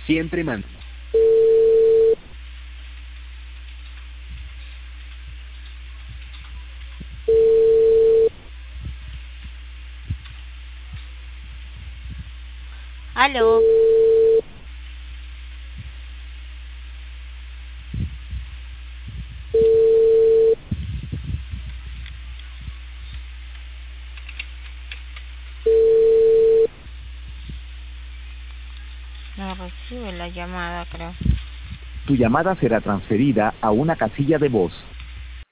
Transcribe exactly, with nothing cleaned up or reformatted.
siempre man... Aló. No recibe la llamada, creo. Tu llamada será transferida a una casilla de voz.